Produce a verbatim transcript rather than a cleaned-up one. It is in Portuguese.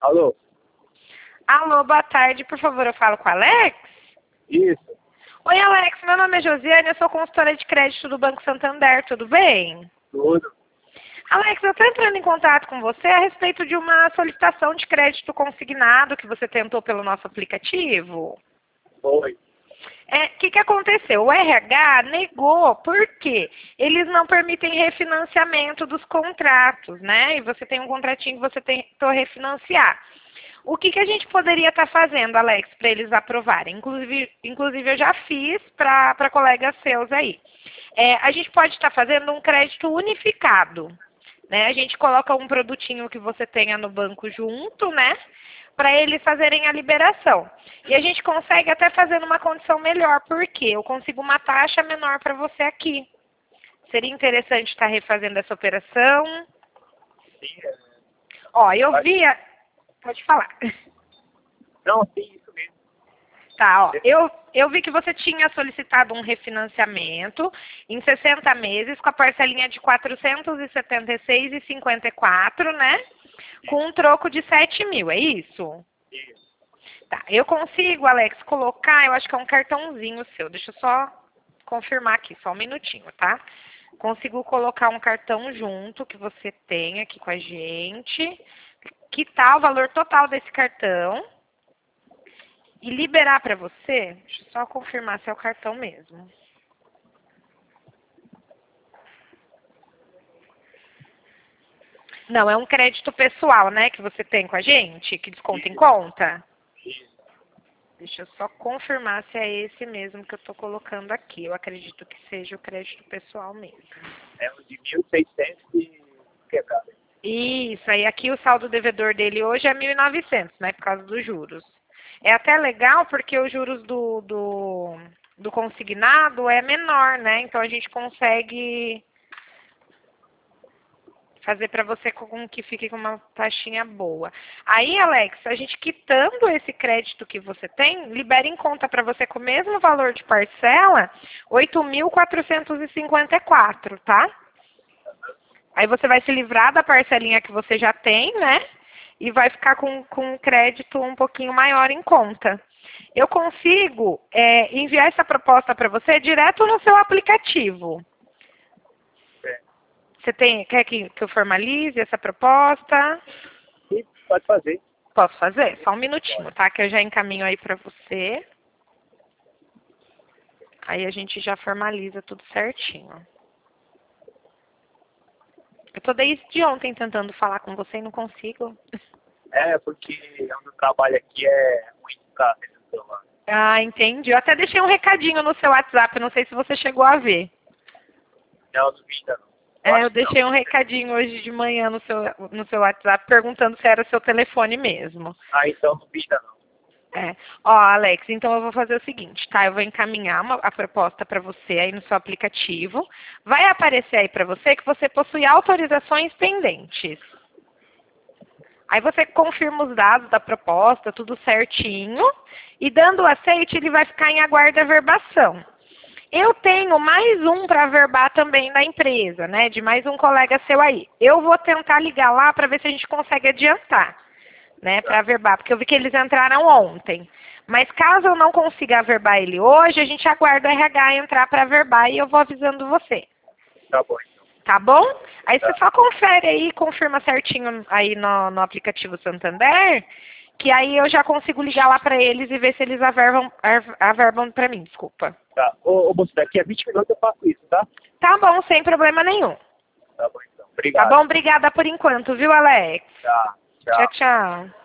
Alô? Alô, boa tarde. Por favor, eu falo com a Alex? Isso. Oi, Alex. Meu nome é Josiane, eu sou consultora de crédito do Banco Santander. Tudo bem? Tudo. Alex, eu estou entrando em contato com você a respeito de uma solicitação de crédito consignado que você tentou pelo nosso aplicativo. Oi. É, o que, que aconteceu? O R H negou, por quê? Eles não permitem refinanciamento dos contratos, né? E você tem um contratinho que você tentou refinanciar. O que, que a gente poderia estar fazendo, Alex, para eles aprovarem? Inclusive, inclusive eu já fiz para colegas seus aí. É, a gente pode estar fazendo um crédito unificado, né? A gente coloca um produtinho que você tenha no banco junto, né? Para eles fazerem a liberação. E a gente consegue até fazer numa condição melhor, porque eu consigo uma taxa menor para você aqui. Seria interessante estar refazendo essa operação. Sim, é... Ó, eu vi... A... Pode falar. Não, sim, isso mesmo. Tá, ó. Eu, eu vi que você tinha solicitado um refinanciamento em sessenta meses com a parcelinha de quatrocentos e setenta e seis reais e cinquenta e quatro, né? Com um troco de sete mil, é isso? Isso. Tá, eu consigo, Alex, colocar, eu acho que é um cartãozinho seu. Deixa eu só confirmar aqui, só um minutinho, tá? Consigo colocar um cartão junto que você tem aqui com a gente. Quitar o valor total desse cartão. E liberar para você, deixa eu só confirmar se é o cartão mesmo. Não, é um crédito pessoal, né, que você tem com a gente, que desconta em conta? Isso. Deixa eu só confirmar se é esse mesmo que eu estou colocando aqui. Eu acredito que seja o crédito pessoal mesmo. É um de mil e seiscentos e quebrado. Isso, aí aqui o saldo devedor dele hoje é mil e novecentos, né, por causa dos juros. É até legal porque os juros do, do, do consignado é menor, né, então a gente consegue fazer para você com que fique com uma taxinha boa. Aí, Alex, a gente quitando esse crédito que você tem, libera em conta para você com o mesmo valor de parcela, oito mil quatrocentos e cinquenta e quatro, tá? Aí você vai se livrar da parcelinha que você já tem, né? E vai ficar com, com um crédito um pouquinho maior em conta. Eu consigo é, enviar essa proposta para você direto no seu aplicativo. Você tem, quer que, que eu formalize essa proposta? Sim, pode fazer. Posso fazer? Só um minutinho, tá? Que eu já encaminho aí pra você. Aí a gente já formaliza tudo certinho. Eu tô desde ontem tentando falar com você e não consigo. É, porque onde eu trabalho aqui é ruim ficar nesse celular. Ah, entendi. Eu até deixei um recadinho no seu WhatsApp, não sei se você chegou a ver. Não, não vi ainda não. É, eu deixei um recadinho hoje de manhã no seu, no seu WhatsApp perguntando se era seu telefone mesmo. Ah, então não vi ainda não. É. Ó, Alex, então eu vou fazer o seguinte, tá? Eu vou encaminhar uma, a proposta para você aí no seu aplicativo. Vai aparecer aí para você que você possui autorizações pendentes. Aí você confirma os dados da proposta, tudo certinho. E dando o aceite, ele vai ficar em aguardo à verbação. Eu tenho mais um para verbar também da empresa, né? De mais um colega seu aí. Eu vou tentar ligar lá para ver se a gente consegue adiantar, né? Para verbar, porque eu vi que eles entraram ontem. Mas caso eu não consiga verbar ele hoje, a gente aguarda o R H entrar para verbar e eu vou avisando você. Tá bom, então. Tá bom? Aí Tá. você só confere aí, confirma certinho aí no, no aplicativo Santander, que aí eu já consigo ligar lá para eles e ver se eles averbam, averbam para mim, desculpa. Tá. Ô, ô, moço, daqui a vinte minutos eu faço isso, tá? Tá bom, sem problema nenhum. Tá bom, então. Obrigado. Tá bom? Obrigada por enquanto, viu, Alex? Tá. Tchau. Tchau, tchau.